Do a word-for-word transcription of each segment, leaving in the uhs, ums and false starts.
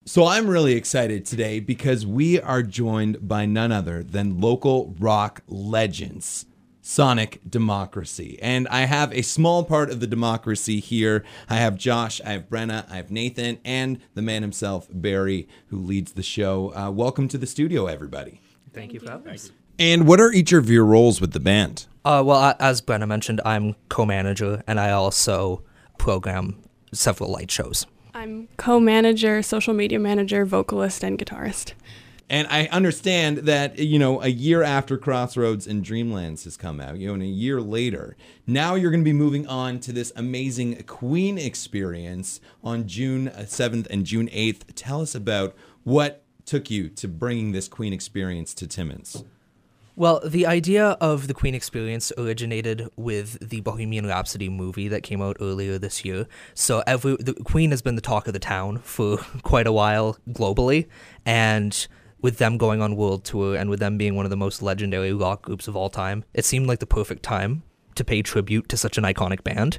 So I'm really excited today because we are joined by none other than local rock legends, Sonic Democracy. And I have a small part of the democracy here. I have Josh, I have Brenna, I have Nathan, and the man himself, Barry, who leads the show. Uh, welcome to the studio, everybody. Thank you for having us. And what are each of your roles with the band? Uh, well, as Brenna mentioned, I'm co-manager, and I also program several light shows. I'm co-manager, social media manager, vocalist, and guitarist. And I understand that, you know, a year after Crossroads and Dreamlands has come out, you know, and a year later, now you're going to be moving on to this amazing Queen experience on June seventh and June eighth. Tell us about what took you to bringing this Queen experience to Timmins. Well, the idea of the Queen experience originated with the Bohemian Rhapsody movie that came out earlier this year. So every the Queen has been the talk of the town for quite a while globally, and with them going on world tour and with them being one of the most legendary rock groups of all time, it seemed like the perfect time to pay tribute to such an iconic band.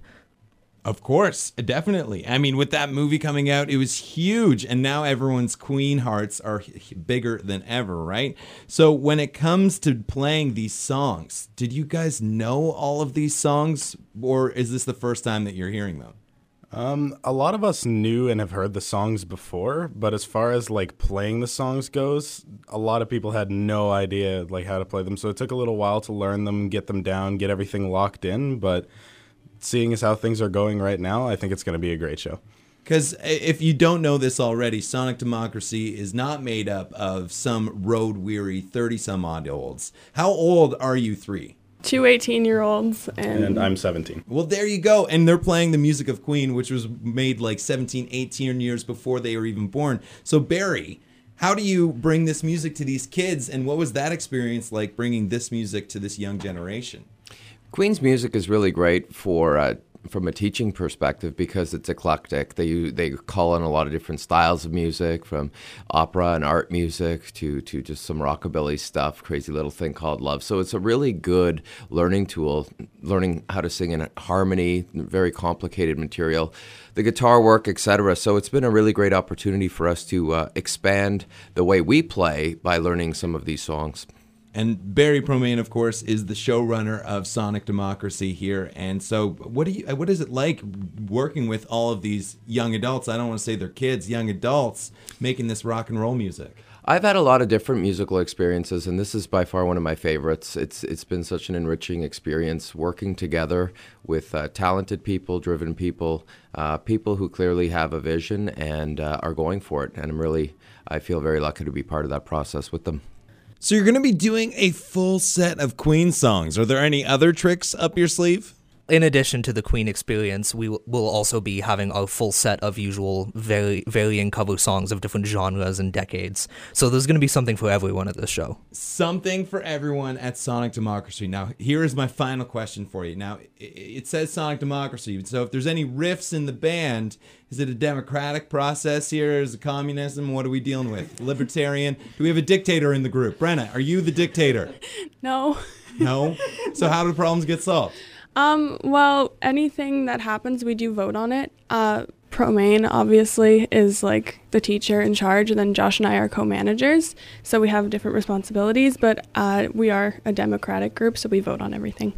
Of course, definitely. I mean, with that movie coming out, it was huge, and now everyone's Queen hearts are bigger than ever, right? So when it comes to playing these songs, did you guys know all of these songs, or is this the first time that you're hearing them? Um, a lot of us knew and have heard the songs before, but as far as like playing the songs goes, a lot of people had no idea like how to play them. So it took a little while to learn them, get them down, get everything locked in, but seeing as how things are going right now, I think it's going to be a great show. Because if you don't know this already, Sonic Democracy is not made up of some road-weary thirty-some-odd-olds. How old are you three? Two eighteen-year-olds. And, and I'm seventeen. Well, there you go. And they're playing the music of Queen, which was made like seventeen, eighteen years before they were even born. So, Barry, how do you bring this music to these kids? And what was that experience like, bringing this music to this young generation? Queen's music is really great for uh, from a teaching perspective because it's eclectic. They they call in a lot of different styles of music, from opera and art music to to just some rockabilly stuff, Crazy Little Thing Called Love. So it's a really good learning tool, learning how to sing in harmony, very complicated material, the guitar work, et cetera. So it's been a really great opportunity for us to uh, expand the way we play by learning some of these songs. And Barry Promain, of course, is the showrunner of Sonic Democracy here. And so what do you, what is it like working with all of these young adults? I don't want to say they're kids, young adults, making this rock and roll music. I've had a lot of different musical experiences, and this is by far one of my favorites. It's It's been such an enriching experience working together with uh, talented people, driven people, uh, people who clearly have a vision and uh, are going for it. And I'm really, I feel very lucky to be part of that process with them. So you're going to be doing a full set of Queen songs. Are there any other tricks up your sleeve? In addition to the Queen experience, we will also be having a full set of usual vari- varying cover songs of different genres and decades. So there's going to be something for everyone at this show. Something for everyone at Sonic Democracy. Now, here is my final question for you. Now, it says Sonic Democracy, so if there's any rifts in the band, is it a democratic process here? Is it communism? What are we dealing with? Libertarian? Do we have a dictator in the group? Brenna, are you the dictator? No. No? So how do problems get solved? Um, well, anything that happens, we do vote on it. Uh, Promain, obviously, is like the teacher in charge, and then Josh and I are co-managers, so we have different responsibilities, but uh, we are a democratic group, so we vote on everything.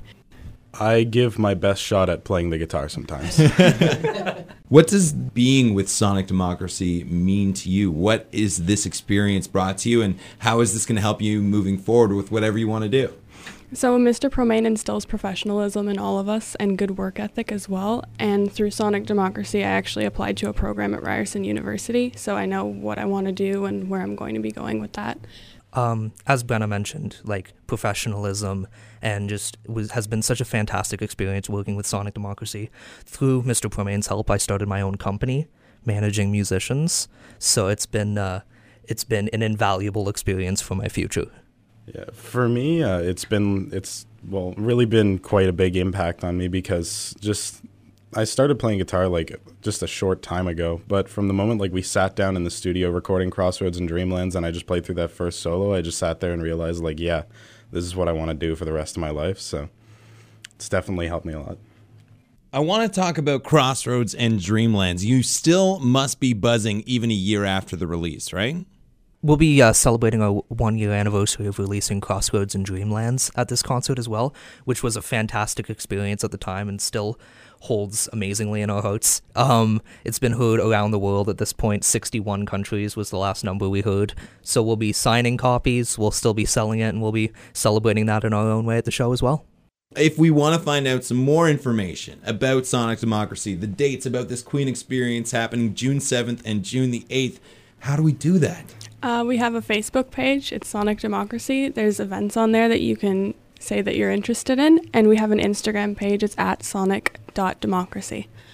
I give my best shot at playing the guitar sometimes. What does being with Sonic Democracy mean to you? What is this experience brought to you, and how is this going to help you moving forward with whatever you want to do? So Mister Promain instills professionalism in all of us and good work ethic as well. And through Sonic Democracy, I actually applied to a program at Ryerson University, so I know what I want to do and where I'm going to be going with that. Um, as Brenna mentioned, like professionalism and just was, has been such a fantastic experience working with Sonic Democracy. Through Mister Promain's help, I started my own company managing musicians. So it's been uh, it's been an invaluable experience for my future. Yeah, for me, uh, it's been, it's, well, really been quite a big impact on me because just, I started playing guitar like just a short time ago, but from the moment like we sat down in the studio recording Crossroads and Dreamlands and I just played through that first solo, I just sat there and realized like, yeah, this is what I want to do for the rest of my life, so it's definitely helped me a lot. I want to talk about Crossroads and Dreamlands. You still must be buzzing even a year after the release, right? We'll be uh, celebrating our one-year anniversary of releasing Crossroads and Dreamlands at this concert as well, which was a fantastic experience at the time and still holds amazingly in our hearts. Um, it's been heard around the world at this point. sixty-one countries was the last number we heard. So we'll be signing copies, we'll still be selling it, and we'll be celebrating that in our own way at the show as well. If we want to find out some more information about Sonic Democracy, the dates about this Queen experience happening June seventh and June the eighth, how do we do that? Uh, we have a Facebook page. It's Sonic Democracy. There's events on there that you can say that you're interested in. And we have an Instagram page. It's at sonic dot democracy.